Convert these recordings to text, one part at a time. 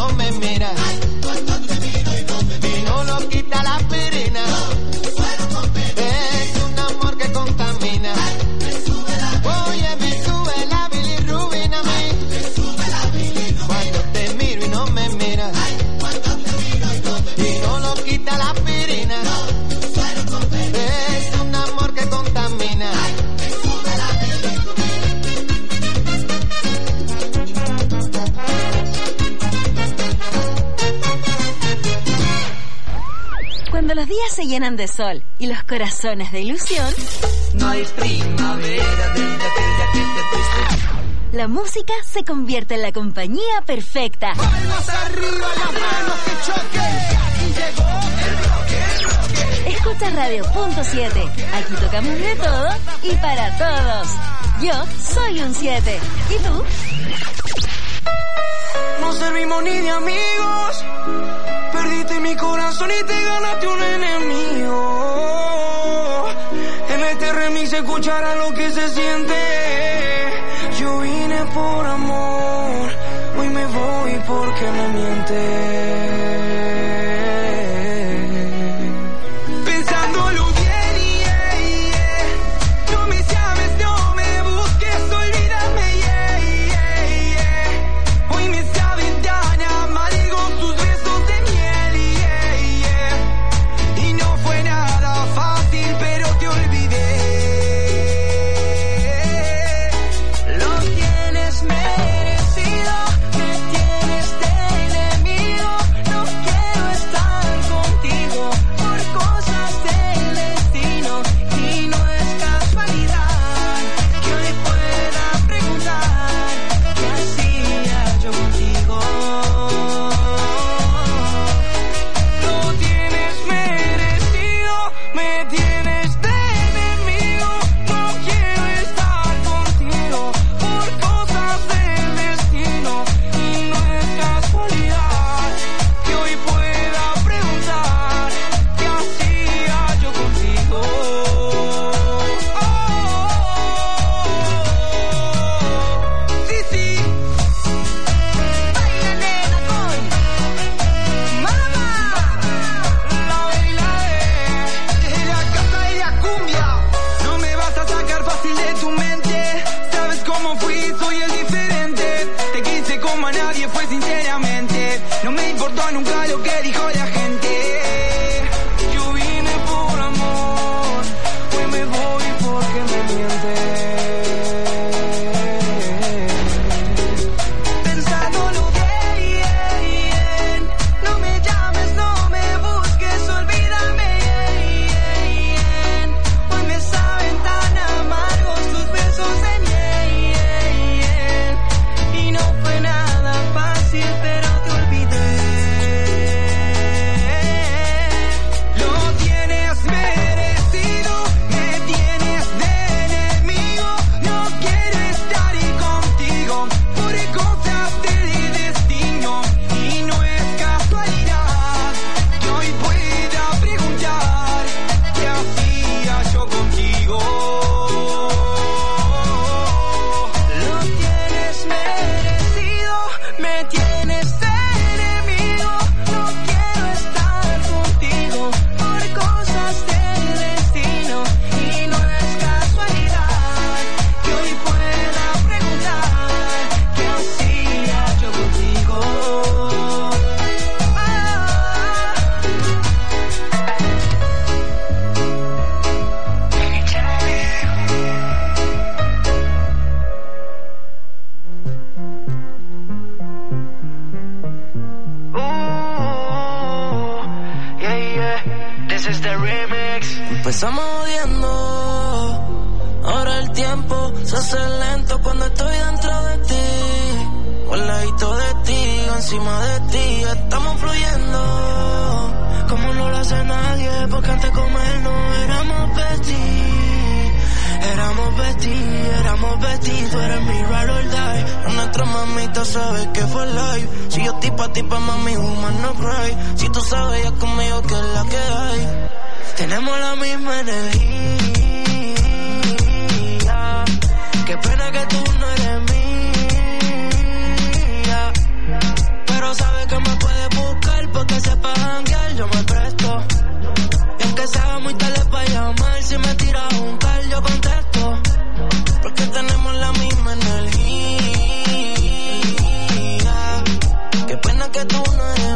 no me miras. Cuando te miro y no me miras. Y no lo quita la aspirina. Es un amor que contamina. Oye, me sube la bilirrubina a mí. Cuando te miro y no me miras. Y no lo quita la aspirina. Es un amor que contamina. Cuando los días se llenan de sol y los corazones de ilusión, no hay primavera desde aquella que te fuiste. La música se convierte en la compañía perfecta. Palmas arriba, las manos que choquen. Aquí llegó el rock. Escucha Radio.7. Aquí tocamos de todo y para todos. Yo soy un 7. ¿Y tú? No servimos ni de amigos. Perdiste mi corazón y te ganaste un enemigo. En este remix se escuchará lo que se siente. Yo vine por amor, hoy me voy porque me mientes. Pensándolo bien, no me llames, no me busques, olvídame, hoy me saben tan amargos tus besos de miel, y no fue nada fácil, pero te olvidé. Lo tienes merecido, me tienes de enemigo, no quiero estar contigo por cosas del destino, y no es casualidad que hoy pueda preguntar qué hacía yo contigo. Lo tienes merecido, me tienes de enemigo, no quiero estar contigo por cosas del destino, y no es casualidad que hoy pueda preguntar qué hacía yo contigo. Sí, sí, baila nena con mamá, la baila de la casa de la cumbia. No me vas a sacar fácil de tu mente, sabes cómo fui, soy el diferente. Te quise como a nadie fue sinceramente, no me importó nunca lo que dijo la gente. Yo vine por amor, hoy me voy porque me mientes. Pensándolo bien, no me llames, no me busques, olvídame, hoy me saben tan amargos tus besos de miel, y no fue nada fácil, pero te olvidé. Lo tienes merecido, me tienes de enemigo, no quiero estar contigo por cosas del destino, y no es casualidad que hoy pueda preguntar qué hacía yo contigo. Lo tienes merecido, me tienes de enemigo, no quiero estar contigo por cosas del destino, y no es casualidad que hoy pueda preguntar qué hacía yo contigo. This is the remix. Empezamos odiando, ahora el tiempo se hace lento cuando estoy dentro de ti. Al ladito de ti, encima de ti, estamos fluyendo como no lo hace nadie, porque antes como él no éramos besties. Éramos besties, tú eres mi ride or die. Pero nuestra mamita sabe que fue live. Si yo tipo a ti, pa' mami, woman no cry. Si tú sabes ya conmigo que es la que hay. Tenemos la misma energía. Qué pena que tú no eres mía, pero sabes que me yo me presto. Y aunque sea muy tarde para llamar, si me tiras un call yo contesto. Porque tenemos la misma energía. Qué pena que tú no eres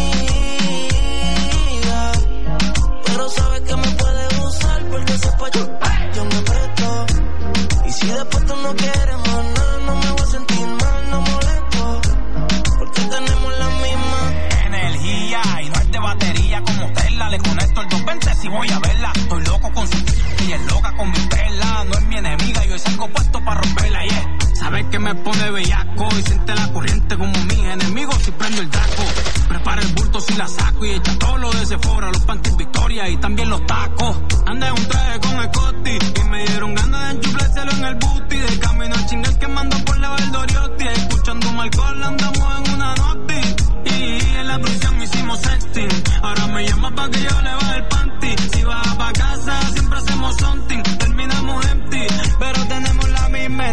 mía, pero sabes que me puedes usar porque sepa yo me presto. Y si después tú no quieres más nada, no me voy a sentir mal, no molesto. Porque tenemos la misma energía y no es de batería como Tesla. Le conecto el 220 si voy a verla. Estoy loco con su y es loca con mi perla. No es mi enemiga, yo salgo puesto para romperla, yeah. Sabes que me pone bellaco y siente la corriente como mis enemigos si prendo el taco. Prepara el bulto si la saco y echa todo lo de Sephora, los panties Victoria y también los tacos. Andé en un traje con el Costi y me dieron ganas de enchuflárselo en el booty. De camino al chingal que mando por la Valdoriotti. Escuchando un alcohol andamos en una noti. Y en la prisión hicimos sexting. Ahora me llama pa' que yo le baje el panty. Si vas pa' casa siempre hacemos something. Terminamos empty, pero tenemos la misma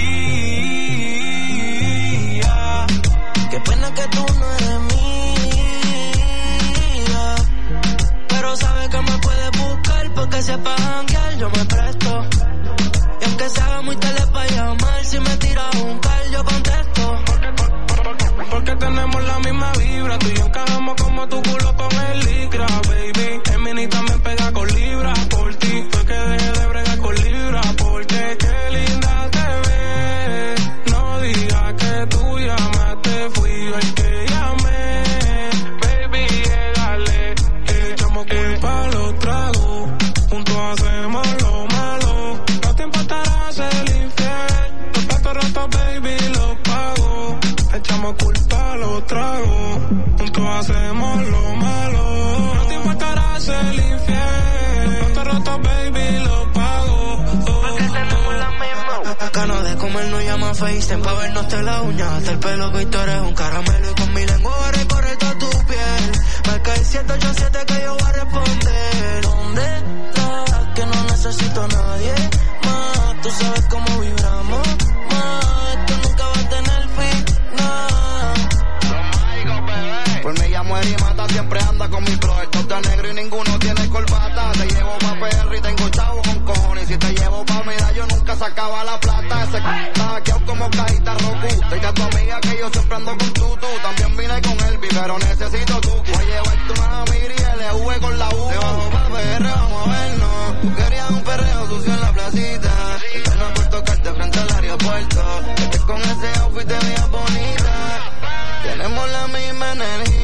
energía. Qué pena que tú no eres mía, pero sabes que me puedes buscar porque sepa janguear, yo me presto. Y aunque sea muy tarde para llamar, si me tiras un call yo contesto. Porque tenemos la misma vibra, tú y yo encajamos como tu culo con el licra, baby. El mini también pega con libras por ti. Fue que dejé de bregar con libras porque qué linda te ves. No digas que tú llamaste, fui yo el que llamé. Baby, llegale, echamos culpa a los tragos, juntos hacemos lo malo. No te importará ser infiel, los platos rotos, baby, los pago. Echamos culpa a los tragos, juntos hacemos lo malo. No te importará ser infiel, los platos rotos, baby, los pago. Porque tenemos la misma. Ganas de comer no llama FaceTime pa' vernos de la uña hasta el pelo, que tú eres un caramelo y con mi lengua recorre toda tu piel. Marca el 787 que yo voy a responder. ¿Dónde estás? Que no necesito a nadie más. Tú sabes cómo vibramos más. Esto nunca va a tener fin, nada. Por mí ella muere y mata, siempre anda con mi bro. Estos de negro y ninguno tiene corbata. Te llevo pa' PR y tengo chavo con cojones. Y si te llevo pa' mira, yo nunca sacaba la plata. Ese está hackeado como cajita Roku. Dile a tu amiga que yo siempre ando con tutu. También vine con Elvi, pero necesito tu. Voy a llevarte una miri y LV con la U. Te bajo pa' PR, vamos a vernos. Tú querías un perreo sucio en la placita. Pena por tocarte frente al aeropuerto. Que con ese outfit te veías bonita. Tenemos la misma energía.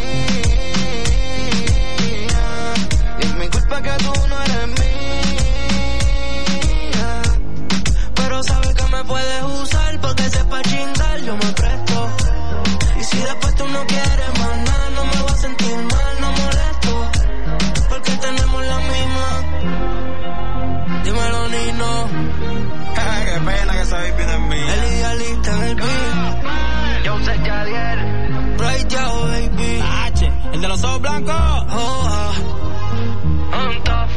Y es mi culpa que tú no eres mía, pero sabes que me puedes usar porque sepa chingar, yo me presto. Y si después tú no quieres más nada, no me voy a sentir mal, no molesto. Porque tenemos la misma. Dímelo, Nino. Qué pena que esa baby no es mía. El idealista en el beat. yo sé Jadiel. Right out, baby. H, el de los ojos blancos. Oh, On top.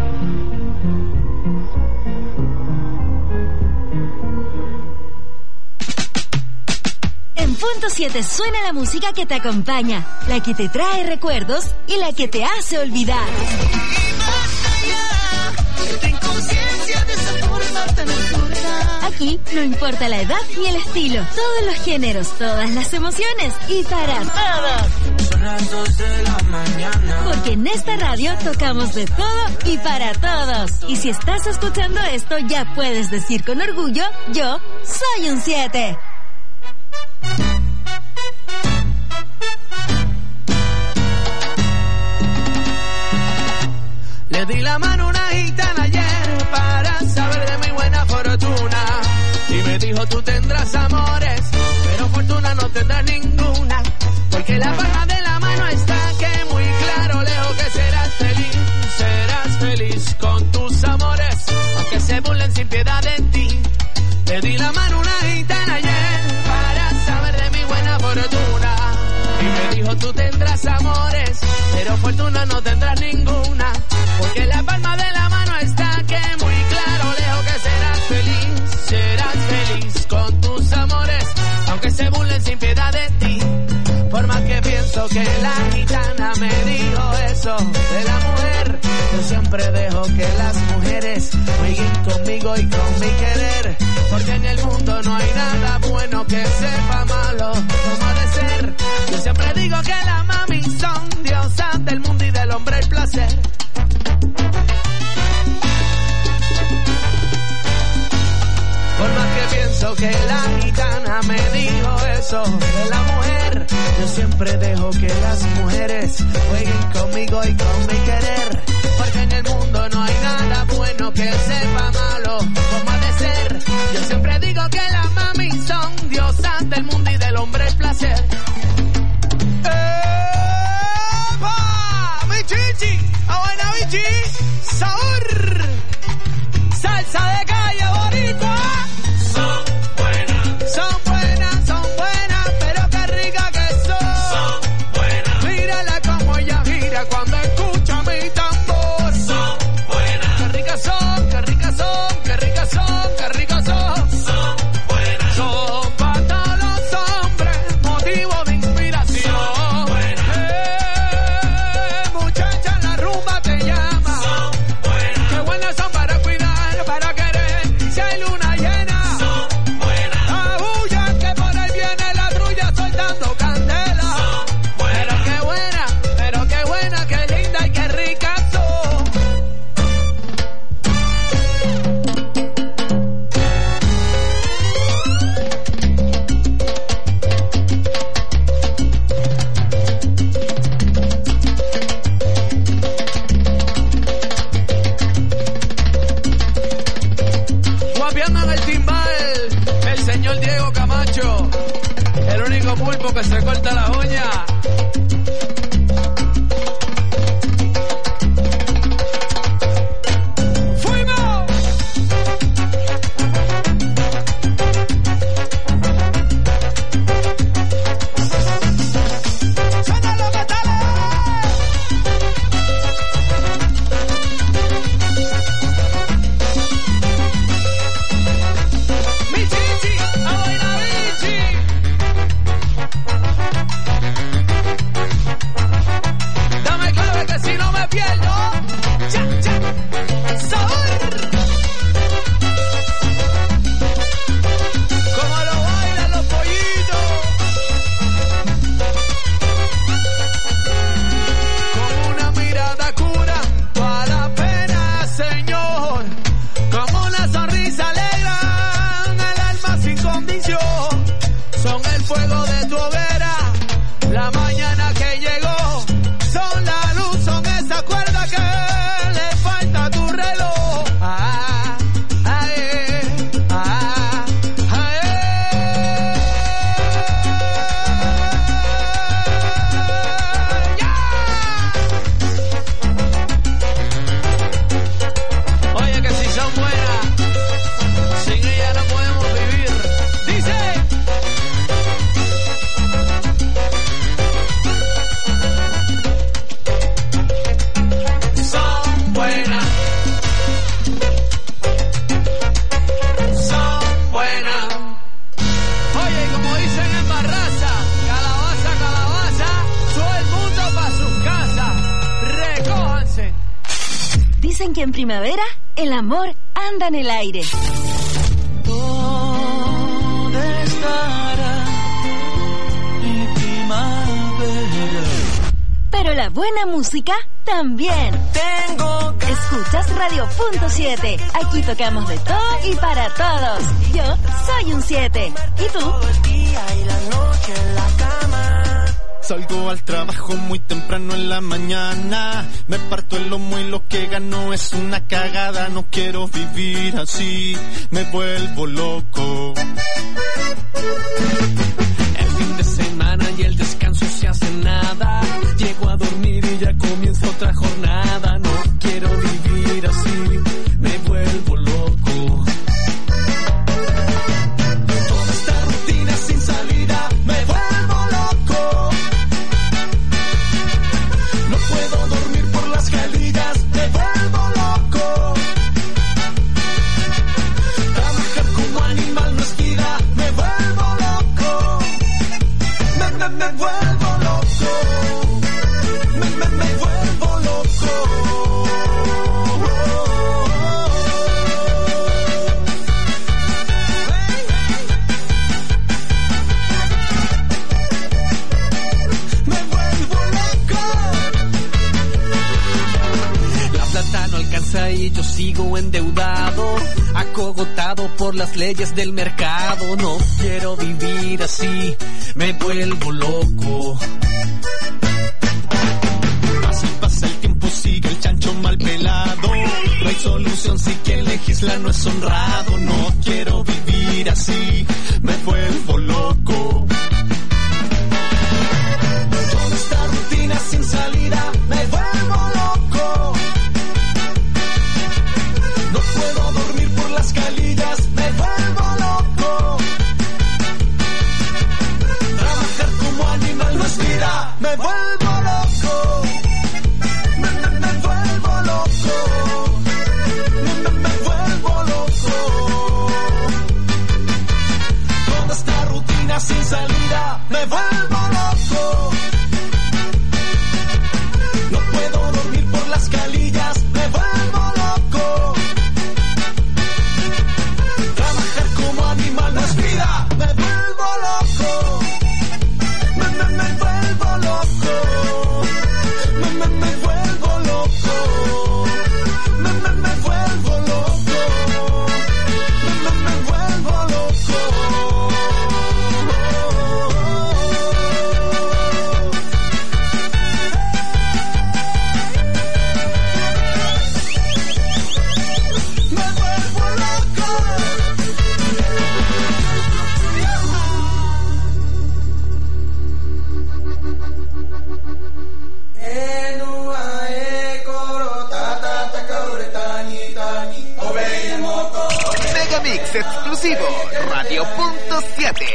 En punto 7 suena la música que te acompaña, la que te trae recuerdos y la que te hace olvidar. Aquí no importa la edad ni el estilo, todos los géneros, todas las emociones y para todos. Porque en esta radio tocamos de todo y para todos. Y si estás escuchando esto, ya puedes decir con orgullo, yo soy un 7. Le di la mano a una gitana ayer para saber de mi buena fortuna. Y me dijo, tú tendrás amores, pero fortuna no tendrás ninguna. Porque la palma de la mano está que muy claro leo que serás feliz con tus amores, aunque se burlen sin piedad de ti. Le di la mano a una gitana ayer para saber de mi buena fortuna. Y me dijo, tú tendrás amores, pero fortuna no tendrás ninguna. Porque la palma de la mano está que muy claro leo que serás feliz con tus amores, aunque se burlen sin piedad de ti. Por más que pienso pienso que la gitana me dijo eso de la mujer, yo siempre dejo que las mujeres jueguen conmigo y con mi querer, porque en el mundo no hay nada bueno que sepa malo como ha de ser. Yo siempre digo que las mami son diosas del mundo y del hombre el placer. Por más que pienso que la gitana me dijo eso de la mujer, yo siempre dejo que las mujeres jueguen conmigo y con mi querer, porque en el mundo no hay nada bueno que sepa malo como ha de ser. Yo siempre digo que las mami son diosas del mundo y del hombre el placer. ¡Epa! ¡Mi chichi! ¡A buena bichi! ¡Sabor! ¡Salsa de calle boricua! Son buenas, pero qué rica que son. Son buenas. Mírala como ella gira cuando escucha mi tambor. Son buenas. Qué ricas son, qué ricas son, qué ricas son, qué ricas son. Son buenas. Son para todos los hombres, motivo de inspiración. Son buenas. Muchacha, la rumba te llama. Son buenas. Qué buenas son para cuidar, para querer. Si hay luna llena. Soltando candela. Pero qué buena, qué linda y qué rica son. Guapiando en el timbal, el señor Diego Camacho, el único pulpo que se corta la uña. ¡Fuimos! ¡Suena los metales! ¡Mi chichi! ¡A bailar bichi! Dame clave que si no me pierdo. ¡Cha, cha! ¡Sabor! Como lo bailan los pollitos. Con una mirada curan toda la pena, Señor. Como una sonrisa alegran el alma sin condición. Son el fuego de tu hoguera, la mañana que llegó. Son la luz, son esa cuerda que le falta a tu reloj. Ah, ah, ah, ah, yeah. Oye, que si son buenas, sin ella no podemos vivir. Dice. Son buenas. Son buenas. Oye, como dicen en Barraza, calabaza, calabaza, todo el mundo pa' sus casas. Recójanse. Dicen que en primavera el amor anda en el aire. ¿Dónde estará mi primavera? Pero la buena música también. Tengo Escuchas Radio.7. Aquí tocamos de todo y para todos. Yo soy un 7. ¿Y tú? el día y la noche en la cama. Salgo al trabajo muy temprano en la mañana. Me parto el lomo y lo que gano es una cagada. No quiero vivir así, me vuelvo loco. El fin de semana y el descanso se hace nada. Llego a dormir y ya comienza otra jornada. No quiero vivir así, me vuelvo loco. Toda esta rutina sin salida, me vuelvo loco. No puedo dormir por las carillas, me vuelvo loco. Trabajar como animal no es vida, me vuelvo loco. Me vuelvo loco. Me vuelvo loco. Me vuelvo loco. La plata no alcanza y yo sigo endeudado, acogotado por las leyes del mercado. No quiero vivir así, me vuelvo loco. Así pasa el tiempo, sigue el chancho mal pelado. No hay solución si quien legisla no es honrado. No quiero vivir así, me vuelvo loco. Toda esta rutina sin salida, me vuelvo loco. No puedo dormir por las calillas, me vuelvo loco. Trabajar como animal no es vida, me vuelvo loco. Me vuelvo loco. Me vuelvo loco. Toda esta rutina sin salida, me vuelvo loco. No puedo dormir por las calillas, me vuelvo loco. Trabajar como animal no es vida, me vuelvo loco. Me vuelvo loco. Me vuelvo loco. Me vuelvo loco. Me vuelvo loco. Me vuelvo loco. Megamix exclusivo Radio.7.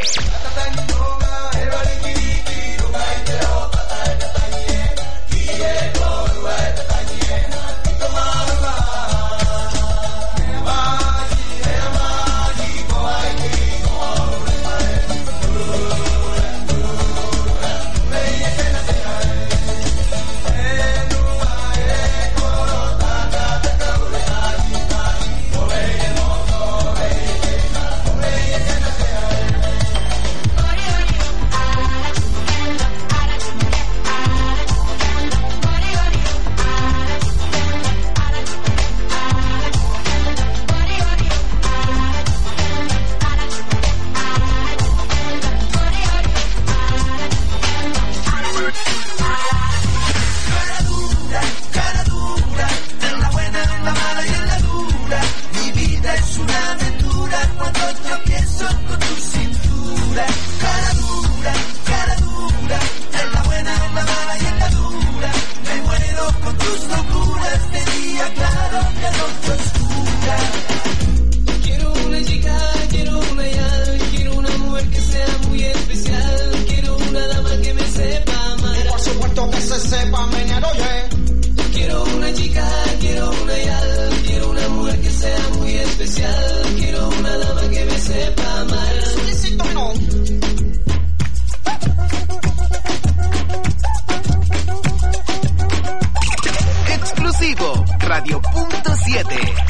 Exclusivo Radio.7.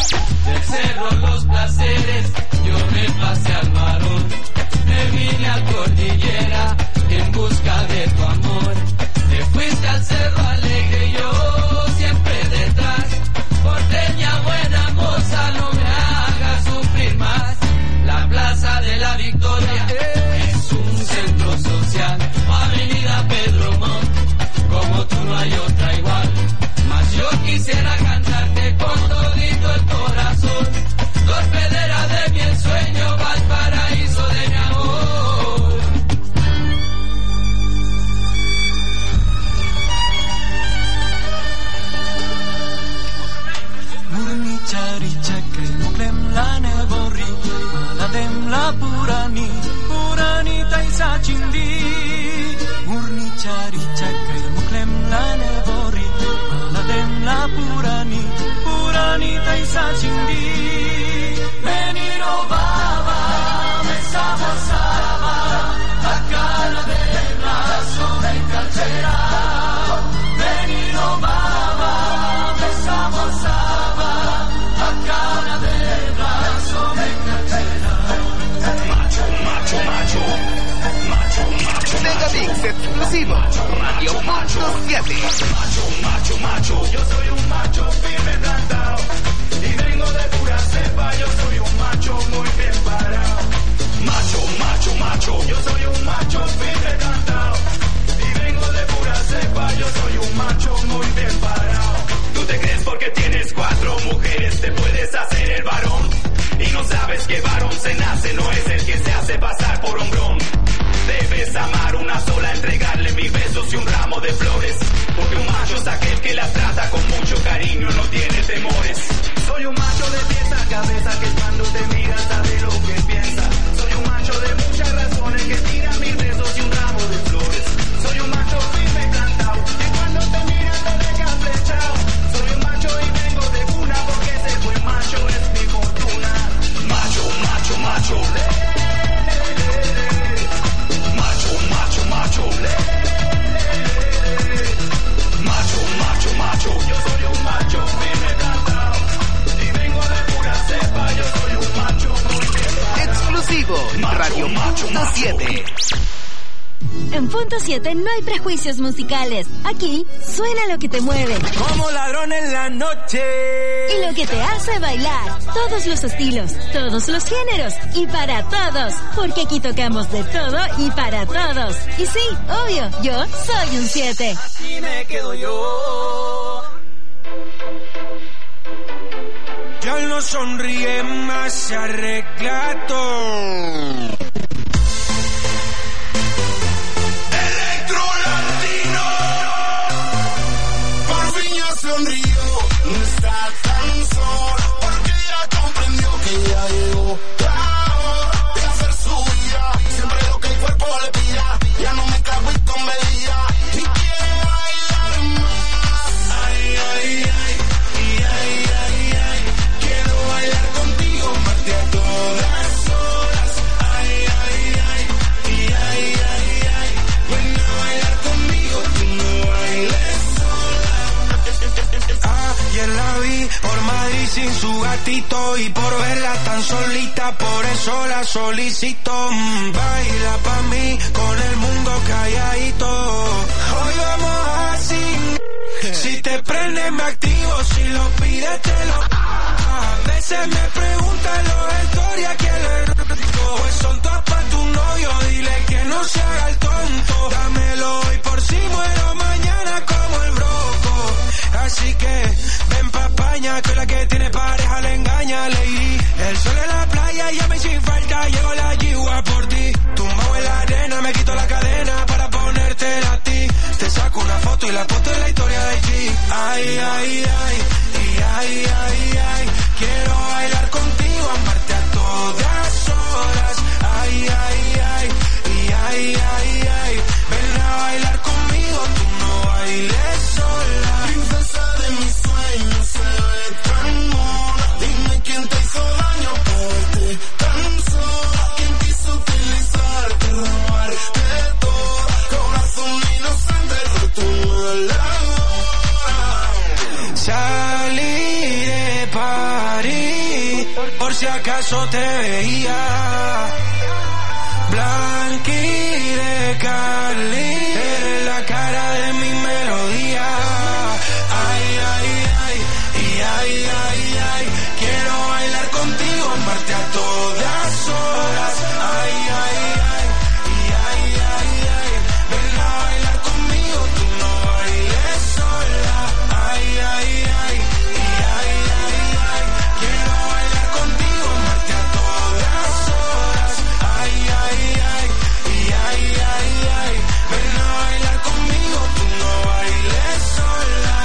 Del cerro los placeres, yo me pasé al marón, me vine a cordillera en busca de tu amor. Te fuiste al cerro alegre y yo siempre detrás. Porteña buena moza, no me hagas sufrir más. La Plaza de la Victoria es un centro social, Avenida Pedro Montt, como tú no hay otra igual. Mas yo quisiera cantarte con todito el corazón, torpedera de mi ensueño, Valparaíso de mi amor. Murni charicha krem krem la neborri, maladem la purani, puranita y sachindi. exclusivo, Radio.7. Macho, yo soy un macho firme plantado y vengo de pura cepa, yo soy un macho muy bien parado. Macho, yo soy un macho firme plantado y vengo de pura cepa, yo soy un macho muy bien parado. Tú te crees porque tienes 4 mujeres te puedes hacer el varón y no sabes que varón se nace, no es el que se hace pasar por hombrón. Debes amar una sola, entregarle mis besos y un ramo de flores, porque un macho es aquel que la trata con mucho cariño, no tiene temores. Soy un macho de pies a cabeza que cuando te mira sabe lo que piensa. Soy un macho de muchas razones que tira mis besos y un ramo de flores. Soy un macho firme y plantado y cuando te mira te deja flechado. Soy un macho y vengo de cuna porque ese buen macho es mi fortuna. Macho. Macho, yo soy un macho firme plantado y vengo de pura cepa, yo soy un macho muy bien. Exclusivo, Radio.7. En Punto 7 no hay prejuicios musicales. Aquí suena lo que te mueve. Como ladrón en la noche. Y lo que te hace bailar. Todos los estilos, todos los géneros y para todos. Porque aquí tocamos de todo y para todos. Y sí, obvio, yo soy un 7. Así me quedo yo. Ya no sonríe más, se arregla todo. Sonrío, no está tan solo, porque ya comprendió que ya llegó la hora de hacer su vida. Siempre lo que el cuerpo le pida, ya no me cago y con medida. Y quiere bailar más. Ay, quiero bailar contigo, parte a todas horas. Ay, ven a bailar conmigo, tú no bailes. Ayer la vi por Madrid sin su gatito y por verla tan solita, por eso la solicito. Baila pa' mí con el mundo calladito. Hoy vamos así. Si te prende me activo, si lo pides te lo. A veces me preguntan los historias que le rico. Pues son todas pa' tu novio, dile que no se haga el tonto. Dámelo hoy por si muero mañana como el broco. Así que ven pa' España, que la que tiene pareja le engaña, lady. El sol en la playa, llame sin falta, llegó la yigua por ti. Tumbado en la arena, me quito la cadena para ponértela a ti. Te saco una foto y la foto es la historia de G. Ay, quiero bailar contigo, amarte a todas horas. Ay, ven a bailar conmigo, tú no bailes sola. Princesa de mis sueños, se ve tan mona. Dime quién te hizo daño por verte tan sola. ¿Quién quiso utilizarte, robarte todo? Corazón inocente, roto la hora. Salí de París, por si acaso te veía. Blanqui de Cali, eres la cara de mi melodía. Quiero bailar contigo, amarte a todas horas. Ven a bailar conmigo, tú no bailes sola. Quiero bailar contigo, amarte a todas horas. Ven a bailar conmigo, tú no bailes sola.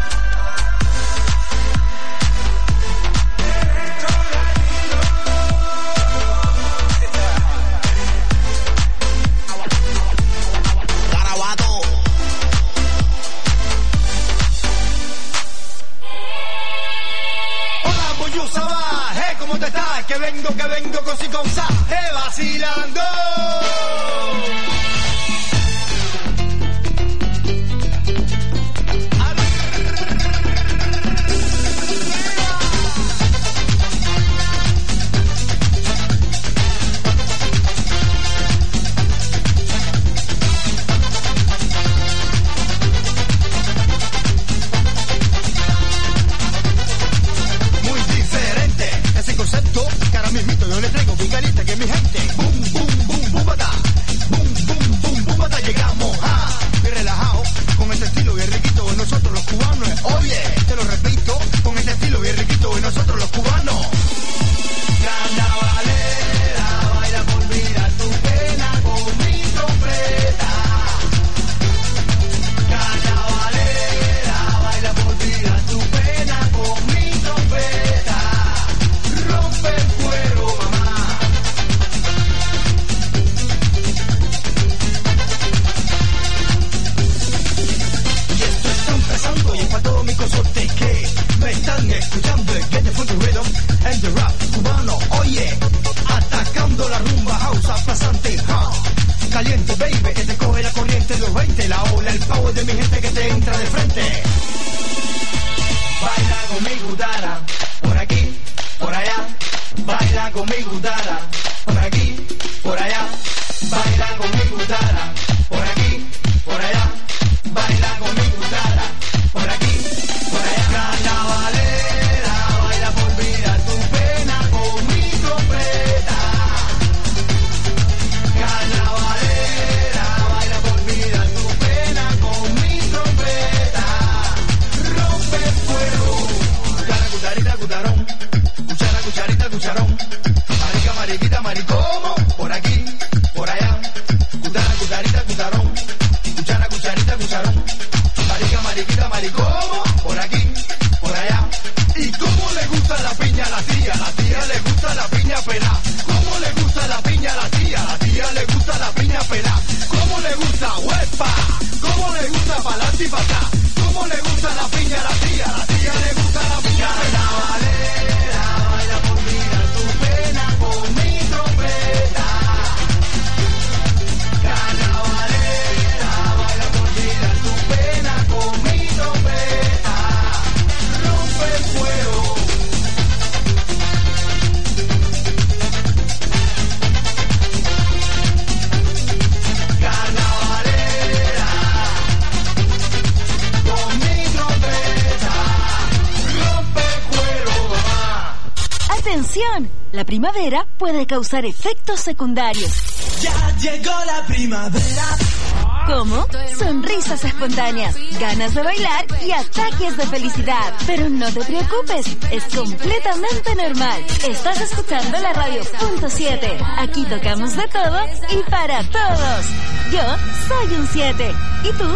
¿Cómo te estás? Que vengo con si con sa, vacilando. ola, ola, el power de mi gente que te entra de frente. Baila con mi gutara, por aquí, por allá. Baila con mi gutara, por aquí, por allá. Baila con mi gutara, por aquí, por allá. Baila con mi gutara, por aquí, por allá. Carnavalera, baila por olvidar tu pena con mi trompeta. Carnavalera, baila por olvidar tu pena con mi trompeta. Rompe el fuego. Cuchara, cucharita, cucharón. Cuchara, cucharita, cucharón. Marica, mariquita, maricomo. Por aquí, por allá. Cuchara, cucharita, cucharón. Cuchara, cucharita, cucharón. Marica, mariquita, maricomo. Por aquí, por allá. ¿Y cómo le gusta la piña a la tía? La tía le gusta la piña pelá. ¿Cómo le gusta la piña a la tía? La tía le gusta la piña pelá. ¿Cómo le gusta huepa? ¿Cómo le gusta pa'lante y pa' atrás? ¿Cómo le gusta la piña a la tía? La tía le gusta la piña pelá. Carnavalera, baila por mirar tu pena con mi trompeta. Carnavalera, baila por mirar tu pena con mi trompeta. Rompe el fuego. Carnavalera, con mi trompeta. Rompe el fuego, mamá. ¡Atención! La primavera puede causar efectos secundarios. Ya llegó la primavera. ¿Cómo? Sonrisas espontáneas, ganas de bailar y ataques de felicidad. Pero no te preocupes, es completamente normal. Estás escuchando la radio .7. Aquí tocamos de todo y para todos. Yo soy un 7. ¿Y tú?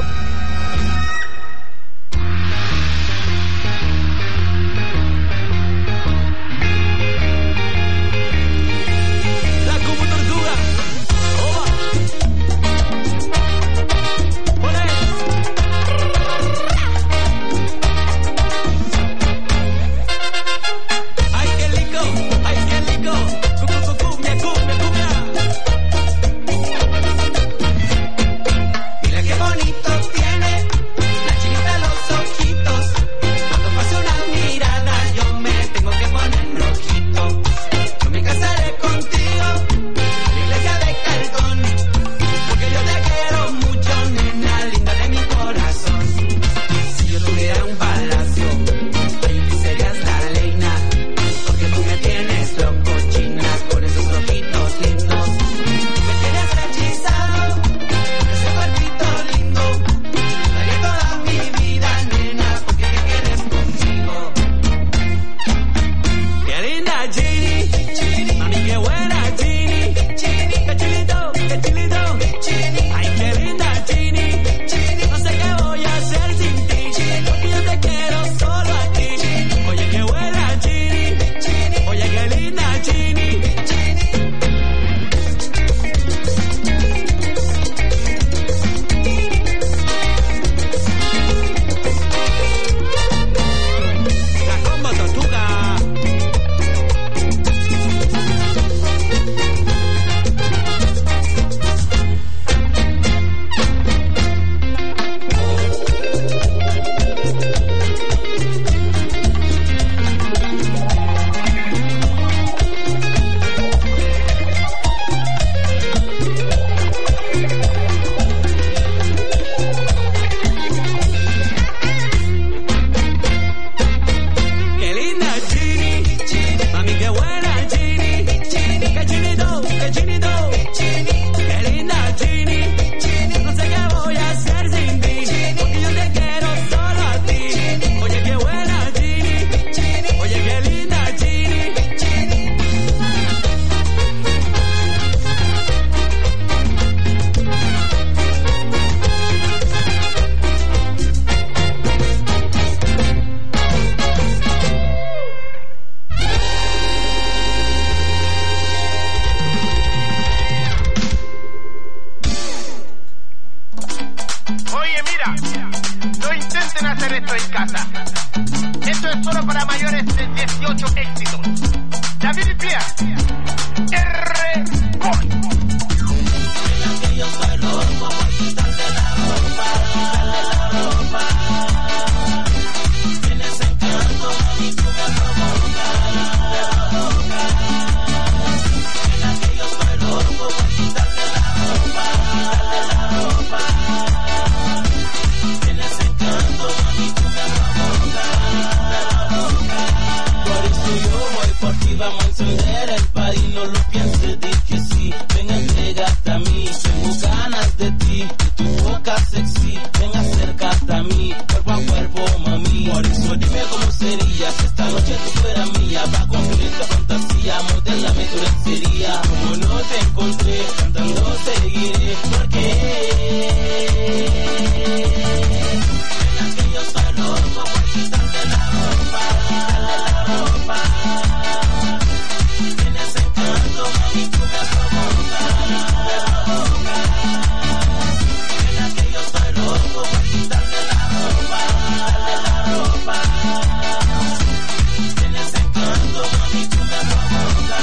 Mira qué bonito tiene R. Boy. sexy, ven acércate a mí, cuerpo a cuerpo, mami. Por eso dime cómo sería si esta noche tú fueras mía. Va a cumplir esta fantasía, modélame tu lencería. Como no te encontré, cantando seguiré, porque ven que yo soy loco por quitarte la ropa, tienes encanto, mami, tú me provocas, ven que yo soy loco por quitarte la ropa, tienes encanto, mami, tú me provocas.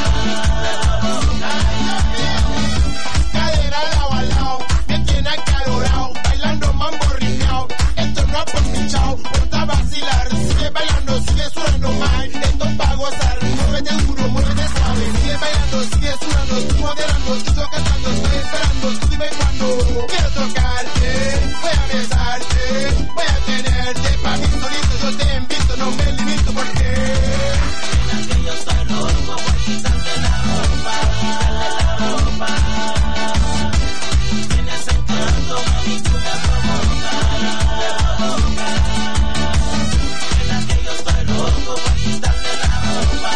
Cadera lado a lado, me tiene acalorado, bailando mambo riñao, esto no es por mi chao, ponte a vacilar, sigue bailando, sigue sudando más, esto es pa' gozar, muévete duro, muévete suave, sigue bailando, sigue sudando, tú moderando, tú cantando, estoy esperando, tú dime cuándo, quiero tocarte, voy a besarte, voy a tenerte, pa' mí solito, yo te invito, no me limito, porque que yo soy loco por quitarte la ropa, tienes encanto, mami, tú me provocas, que yo soy loco por quitarte la ropa,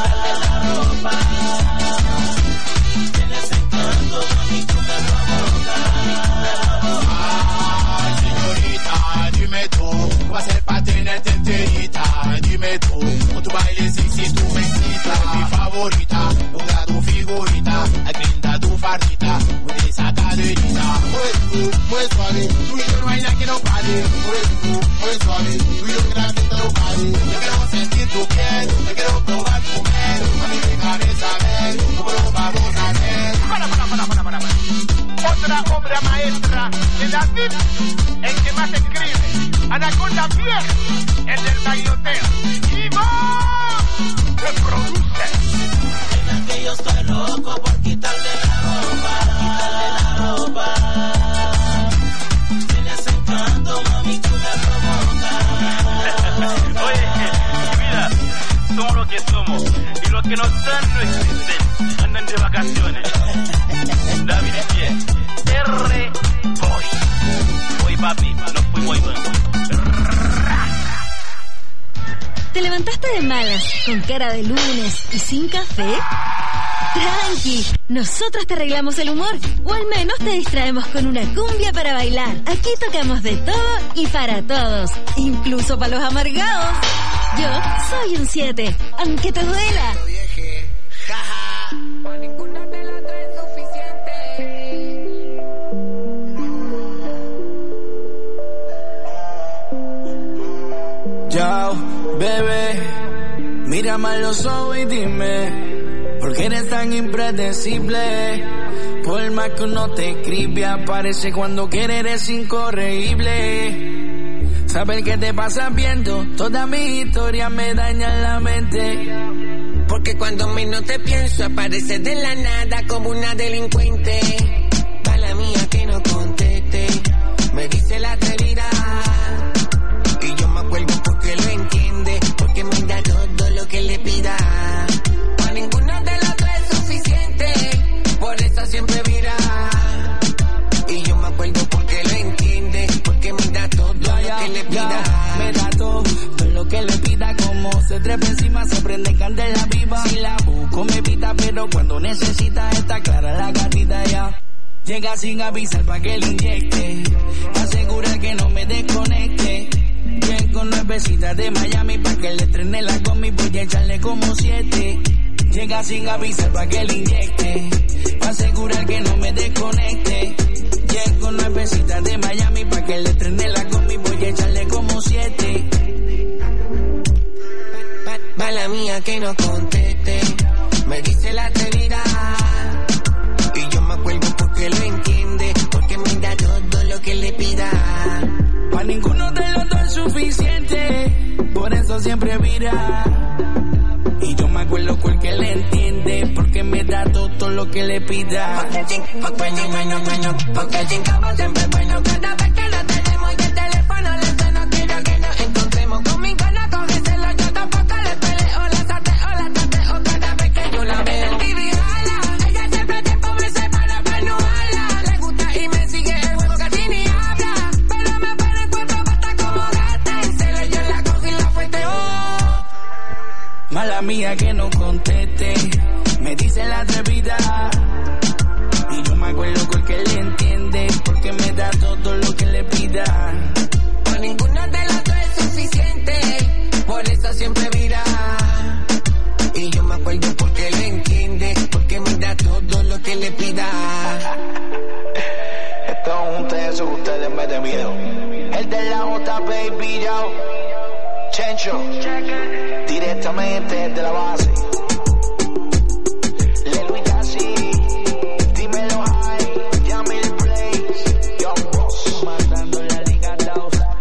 tienes encanto, mami, tú me provocas. ay, señorita, dime tú, voy a ser pa' tenerte enterita, dime tú, con tu baile sexy tú me excitas, mi favorita, ponga tu figurita, agrinda tu fardita, mueve esa caderita, muy suave, tú y yo no hay nada que nos pare, muy suave, tú y yo que la fiesta no pare, yo quiero sentir tu piel, yo quiero probar tu miel, mami déjame saber, cómo lo vamos a hacer. Otra obra maestra de David, el que más escribe, Anaconda Vieja, el del bailoteo, y más que produce. Ven que yo estoy loco por quitarte la ropa, tienes encanto, mami, tú me provocas. Oye, mira, somos lo que somos, y los que no están no existen, andan de vacaciones. David y quién, R-Boy. Hoy papi, no fui muy bueno. ¿Te levantaste de malas, con cara de lunes y sin café? Tranqui, nosotros te arreglamos el humor, o al menos te distraemos con una cumbia para bailar. Aquí tocamos de todo y para todos, incluso para los amargados. Yo soy un 7, aunque te duela. Ninguna de las tres es suficiente. Yo, bebé, mírame a los ojos y dime, ¿por qué eres tan impredecible? Por más que uno te escribe, aparece cuando quiere, eres incorregible. Saber qué te pasa viendo, toda mi historia me daña la mente. Porque cuando menos te pienso, apareces de la nada como una delincuente. Mala mía que no conteste, me dice la atrevida. Y yo me acuerdo porque lo entiende, porque me da todo lo que le pida. A ninguno de los tres es suficiente, por eso siempre vira. Y yo me acuerdo porque lo entiende, porque me da todo lo que le pida. Me da todo lo que le pida, como se trepa encima, se prende candela viva. Si la busco me pita, pero cuando necesita está clara la gatita ya. Llega sin avisar pa' que le inyecte, asegura que no me desconecte. Llego nuevecita de Miami pa' que le estrene la combi, voy a echarle como 7. Llega sin avisar pa' que le inyecte, pa' asegurar que no me desconecte. Llego nuevecita de Miami pa' que le estrene la combi, voy a echarle como 7. Mala mía que no conteste, me dice la atrevida. Y yo me acuerdo porque lo entiende, porque me da todo lo que le pida. Pa' ninguno de los dos es suficiente, por eso siempre vira. Y yo me acuerdo porque le entiende, porque me da todo lo que le pida. Porque el chincabo siempre es bueno, cada vez que lo tenemos y el teléfono le suena, quiero que nos encontremos. Con mi gana cógeselo, yo tampoco le peleo, la tateo, cada vez que yo la veo. Y ella siempre tiempo me separa para no hablar, le gusta y me sigue el juego que ni habla. mala mía que no conteste. Me dice la atrevida y yo me acuerdo porque él entiende, porque me da todo lo que le pida. Por ninguna de las dos es suficiente, por eso siempre mira. Y yo me acuerdo porque él entiende, porque me da todo lo que le pida. Esto es un tenso que ustedes me de miedo. El de la J, baby, yo. Chencho, directamente desde la base. Lelo Casi, dímelo high, Yamil Blaze, Young Boss, matando la liga Dausa.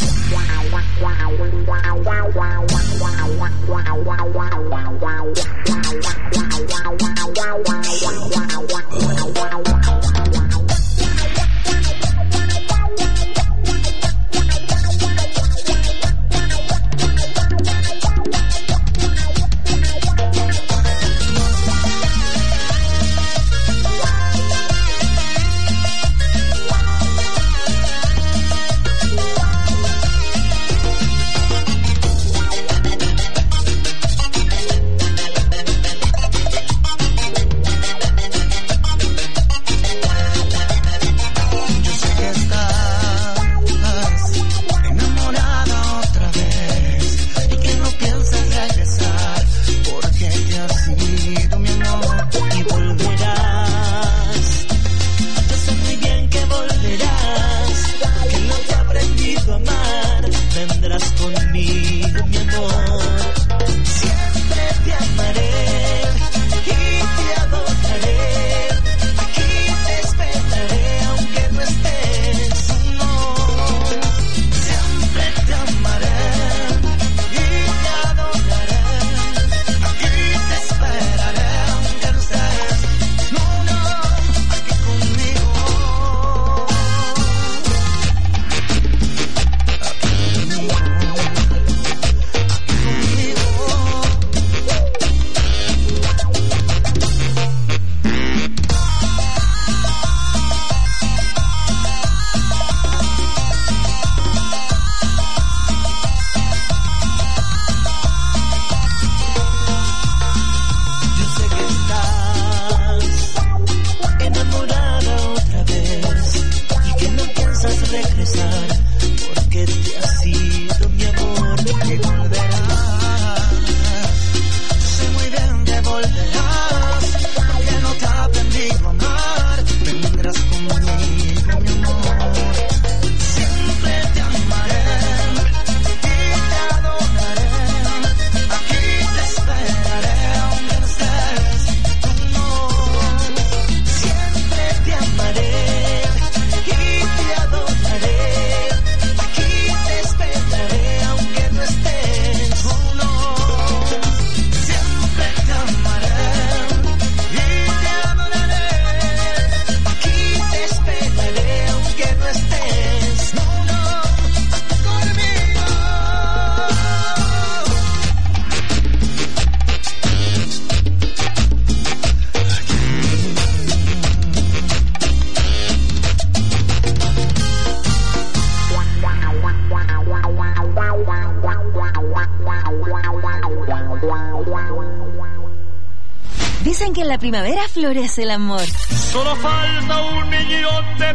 Dicen que en la primavera florece el amor. Solo falta 1 millón de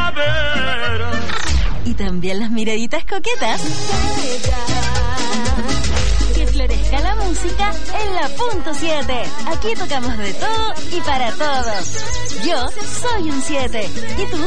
primavera. Y también las miraditas coquetas. Que florezca la música en la punto 7. Aquí tocamos de todo y para todos. Yo soy un 7. ¿Y tú?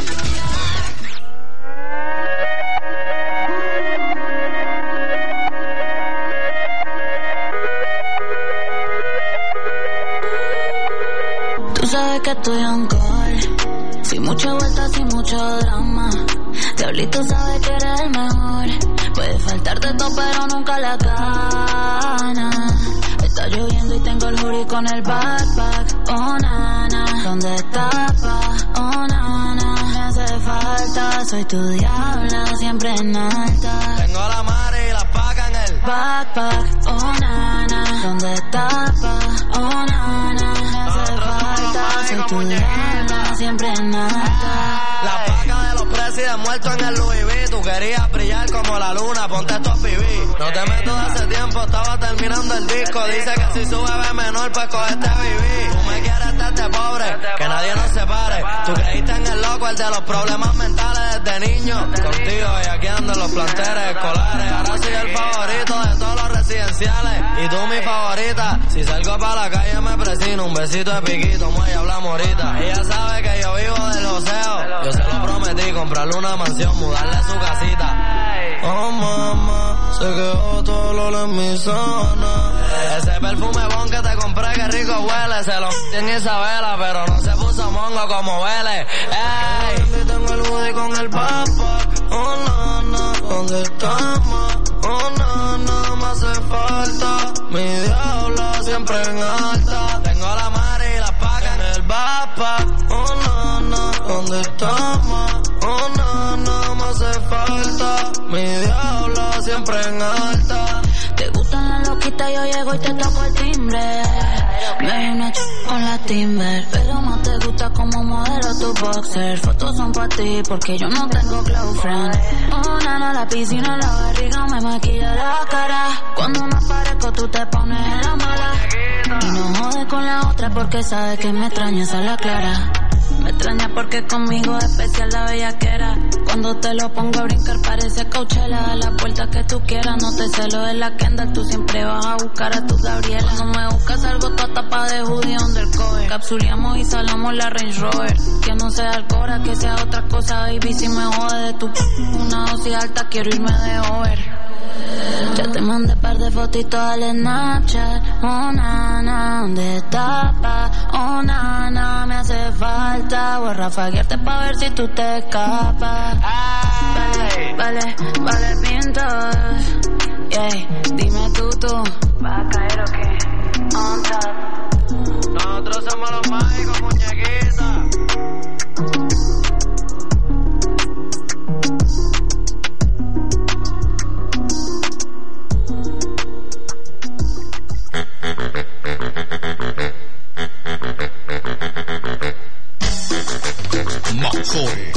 Sabes que estoy on call, sin mucha vuelta, sin mucho drama. Diablito sabe que eres el mejor. Puede faltarte todo pero nunca la gana. Está lloviendo y tengo el hoodie con el backpack. Oh nana, ¿dónde estás pa? Oh nana, me hace falta. Soy tu diabla, siempre en alta. Tengo la mano y la paga en el backpack. Oh nana, ¿dónde estás pa? Oh nana, me hace falta. Soy tu diabla, siempre en alta. La paga de los presidentes muertos en el Louis V. Tú querías brillar como la luna, ponte estos pibí. No te meto de hace tiempo, estaba terminando el disco. Dice que si sube ve menor, pues cogete viví. Tú me quieres estarte pobre, que nadie nos separe. Tú creíste en el loco, el de los problemas mentales desde niño. Contigo y aquí ando en los planteles escolares. Ahora soy el favorito de todos los residenciales. Y tú mi favorita. Si salgo para la calle me presino. Un besito de piquito, muelle, hablamos ahorita. Ella sabe que yo vivo del joseo. Yo se lo prometí, comprarle una mansión, mudarle a su casita. Oh mamá, se quedó todo el olor en mi zona. Ese perfume bon que te compré, que rico huele. Se lo en Isabela, pero no se puso mongo como huele. Ey, tengo el hoodie con el papa. Oh no, no, ¿dónde estamos? Oh no, no me hace falta. Mi diablo siempre en alta. Tengo la mari y la paca en el Bapa. Oh no, no, ¿dónde estamos? Oh no, no me hace falta. Mi diablo siempre en alta. Te gustan las loquitas, yo llego y te toco el timbre. Me doy una con la Timber, pero no te gusta como modelo tu boxer. Fotos son para ti porque yo no tengo girlfriend. Oh nana, la piscina en la barriga me maquilla la cara. Cuando me aparezco tú te pones en la mala. Y no jodes con la otra porque sabes que me extrañas a la clara. Me extraña porque conmigo es especial la bellaquera. Cuando te lo pongo a brincar parece Coachella. A la puerta que tú quieras, no te celo de la Kendall. Tú siempre vas a buscar a tu Gabriela. No me buscas algo toda tapa de hoodie undercover. Capsuleamos y salamos la Range Rover. Que no sea Alcora, que sea otra cosa, baby. Si me jode de tu una dosis alta, quiero irme de over. Ya te mandé par de fotitos al Snapchat. Oh nana, ¿dónde tapa? Oh nana, me hace falta. Voy a rafaguearte pa' ver si tú te escapas. Vale, pintos. Yeah, dime tú. ¿Vas a caer o qué? On top. Nosotros somos los mágicos, muñequita. Macoy.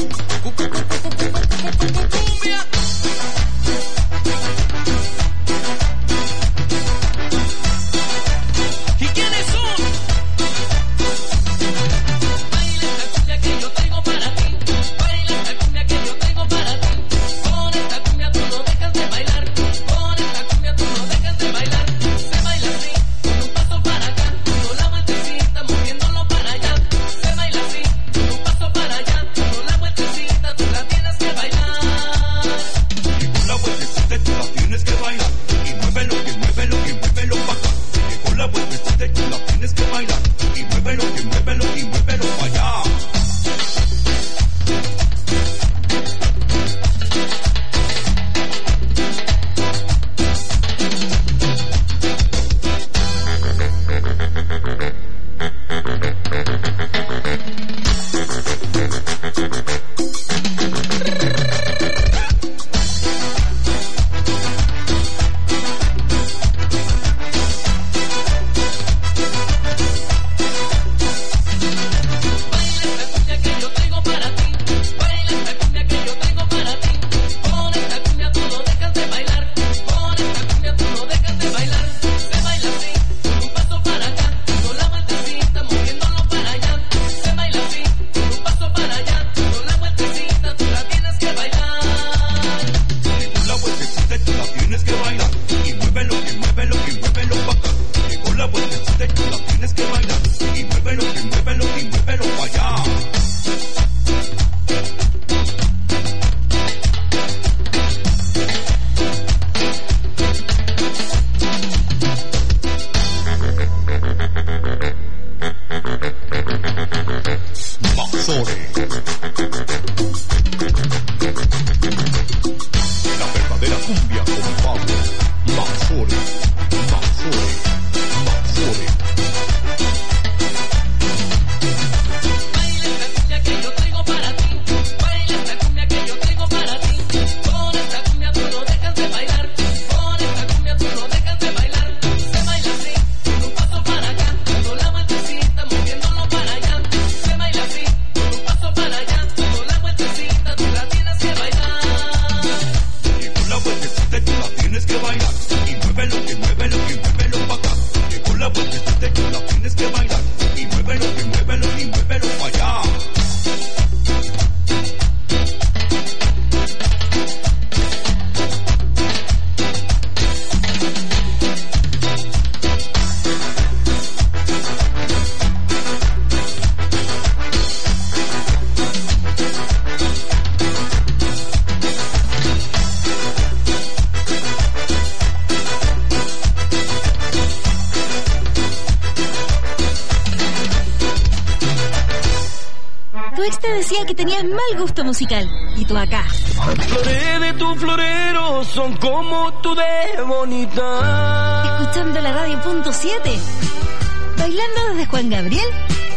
decía que tenías mal gusto musical. Y tú acá. Flores de tu florero son como tú de bonita. Escuchando la radio punto 7. Bailando desde Juan Gabriel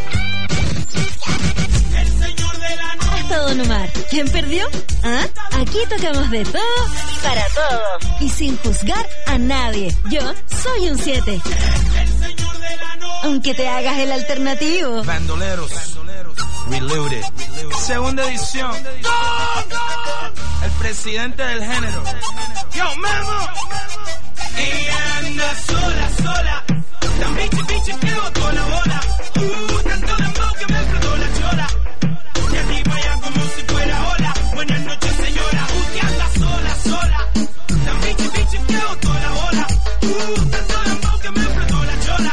hasta Don Omar. ¿Quién perdió? ¿Ah? Aquí tocamos de todo y para todos. Y sin juzgar a nadie. Yo soy un 7. Aunque te hagas el alternativo. Bandoleros Reloaded. Segunda edición. El presidente del género. Yo, Memo. Ella anda sola, sola. Tan bichi, que botó la bola. Tanto dembow que me explotó la chola. Y aquí para allá como si fuera ola. Buenas noches, señora. Usted anda sola, sola. Tan bichi, que botó la bola. Tanto dembow que me explotó la chola.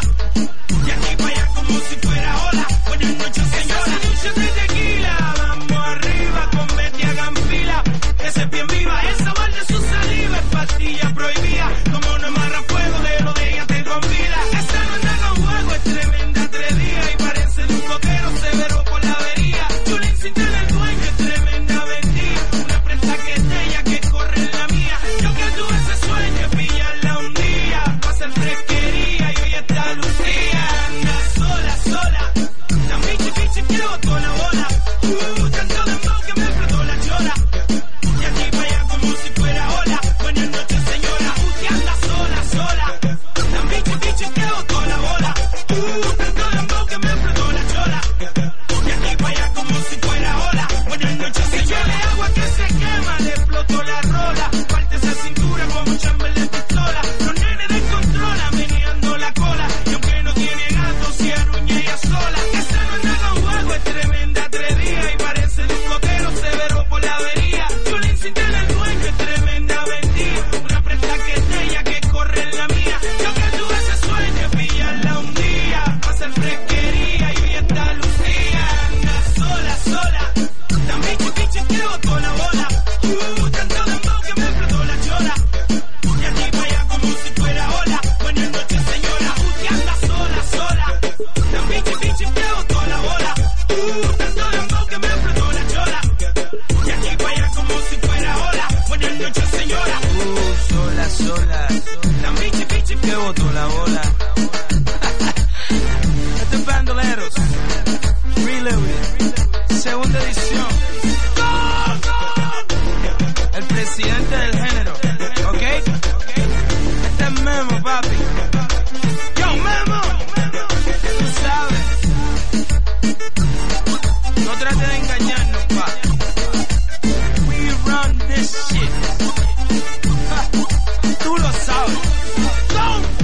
Y aquí para allá como si fuera ola. Buenas noches, señora. Esa noche de tequila. Vamos arriba, con Betty hagan fila. Que se bien viva. Esa balde su saliva es pastilla prohibida. Como no amarra fuego de lo de ella te convida. Esa no anda con juego, es tremenda atrevida. Y parece de un coquero severo por la avería. Julín sin tener dueño, es tremenda vendida. Una presa que es de ella que corre en la mía. Yo que tuve ese sueño, pillarla un día. Pa' hacer fresquería y hoy está Lucía. Anda sola, sola. Tan bichi, que botó la bola. Tanto dembow que me explotó la chola. Y aquí para allá como si fuera ola. Buenas noches, señora. Usted anda sola, sola. Tan bichi, que botó la bola. Tanto dembow que me explotó la chola. Y aquí para allá como si fuera ola. Buenas noches, señora. Le agua que se quema, le explotó la rola. Parte esa cintura como chamber de pistola. Los nenes descontrolan, meneando la cola. Y aunque no tiene gato, se aruña ella sola. Esa no anda con juego, es tremenda atrevida. Y parece de un coquero severo por la avería. Julín sin tener dueño, es tremenda vendida. Una presta que es de ella que corre en la mía. Yo que tuve ese sueño, pillarla un día. Pa' hacer fresquería y hoy está Lucía. Anda sola, sola. Tan bichi, que botó la bola. Tanto dembow que me explotó la chola. Y aquí para allá como si fuera ola. Buenas noches, señora. Usted anda sola, sola. Tan bichi, que botó la bola. Tanto dembow que me explotó la chola. Y aquí para allá como si fuera ola. Buenas noches, señora. Sola, sola. Tan bichi, Que botó la bola. Este es Bandoleros Reloaded. Segunda edición. El presidente del género. ¿Ok? Este es Memo, papi. Yo, Memo. Tú sabes. No trates de engañarnos, pa. We run this shit. Tú lo sabes. Go.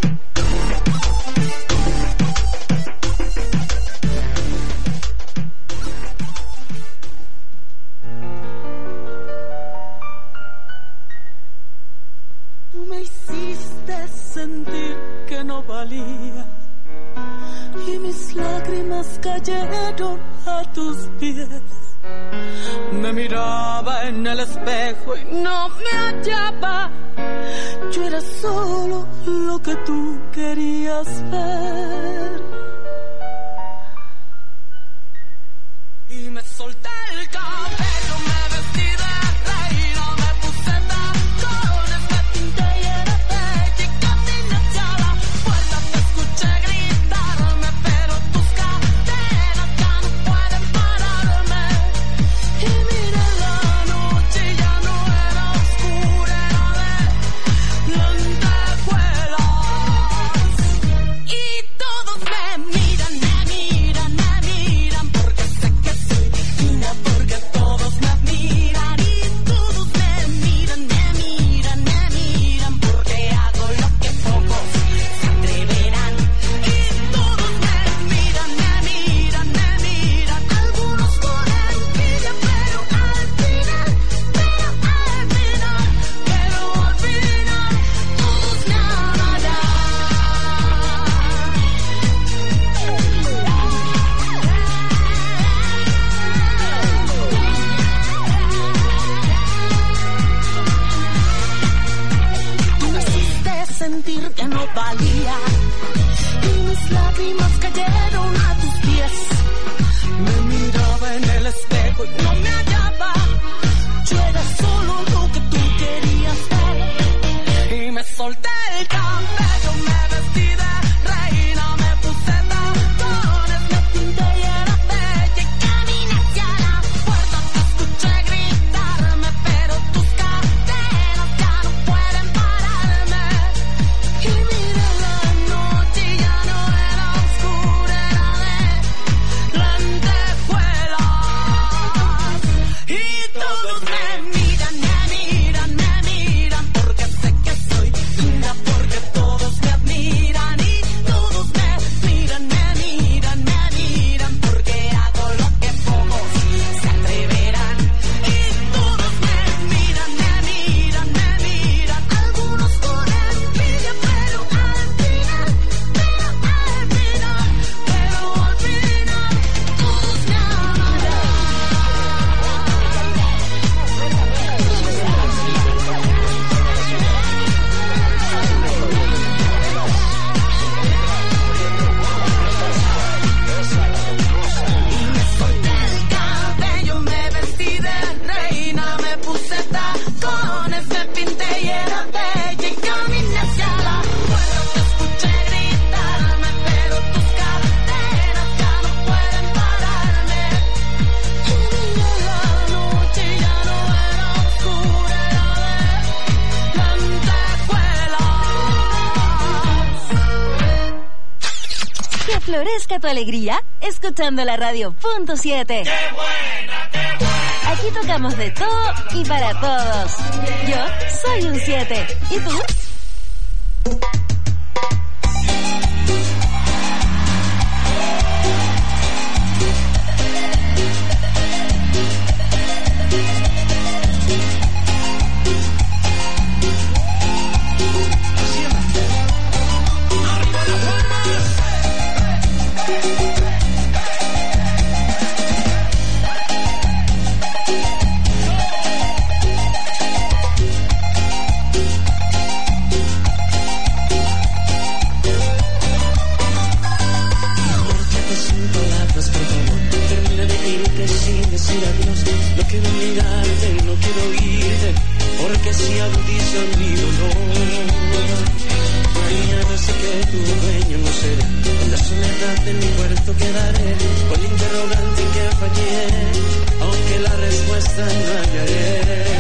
Tú me hiciste sentir que no valía y mis lágrimas cayeron a tus pies. Me miraba en el espejo y no me hallaba. Yo era solo lo que tú querías ver. Y me solté el cabello, me vestí de reina, me puse tacones, me pinté y era bella y caminé hacia la puerta. Te escuché gritarme, pero tus cadenas ya no pueden pararme. Y miré la noche y ya no era oscura, era de lentejuelas. Y todos me miran, porque sé que soy divina, porque todos me admiran. Y todos me miran, porque hago lo que pocos se atreverán. Y todos me miran, algunos con envidia, pero al final, todos me amarán. Tú me hiciste sentir que no valía y mis lágrimas cayeron a tus pies. Me miraba en el espejo florezca tu alegría escuchando la radio.7. ¡Qué buena, qué buena! Aquí tocamos de todo y para todos. Yo soy un 7. ¿Y tú? No quiero mirarte, no quiero oírte, porque si agudiza mi dolor. Mañana sé que tu dueño no seré, en la soledad de mi cuarto quedaré, con el interrogante en que fallé, aunque la respuesta no hallaré.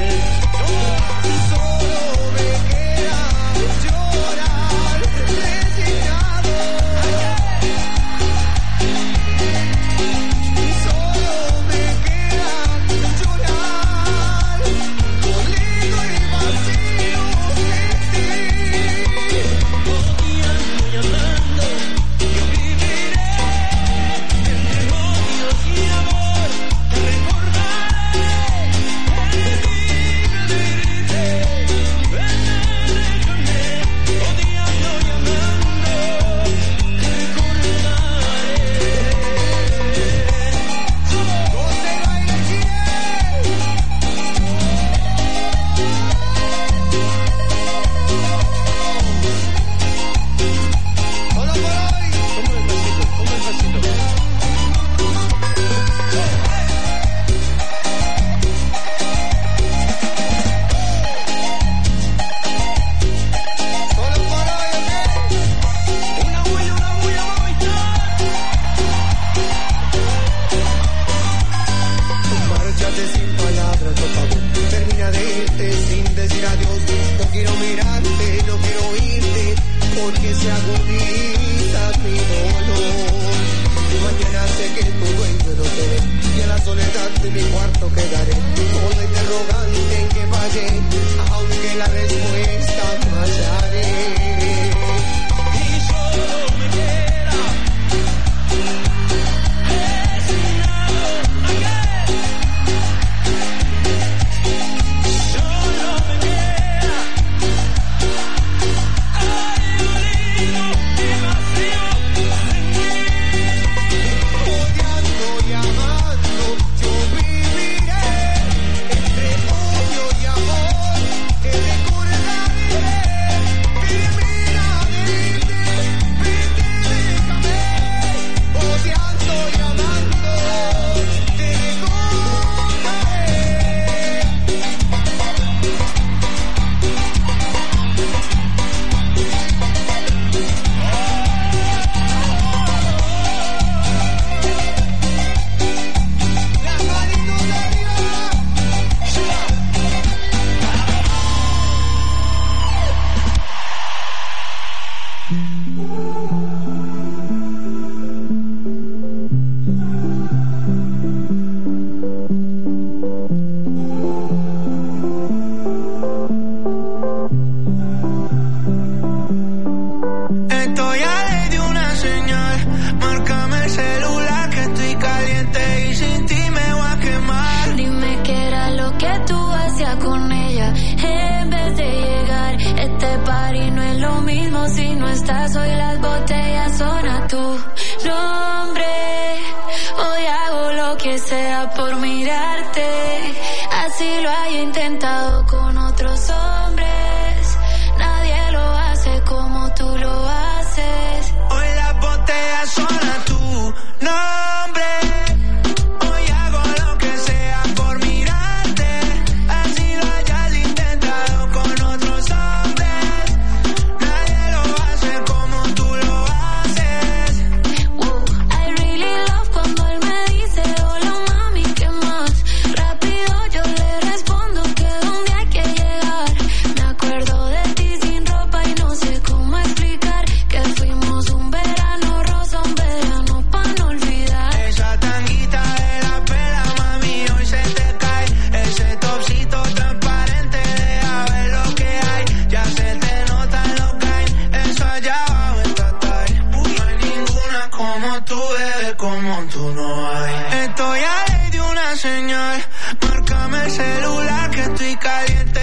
Por mirarte, así lo he intentado con otros hombres, nadie lo hace como tú lo haces. Hoy las botellas son las tuyas.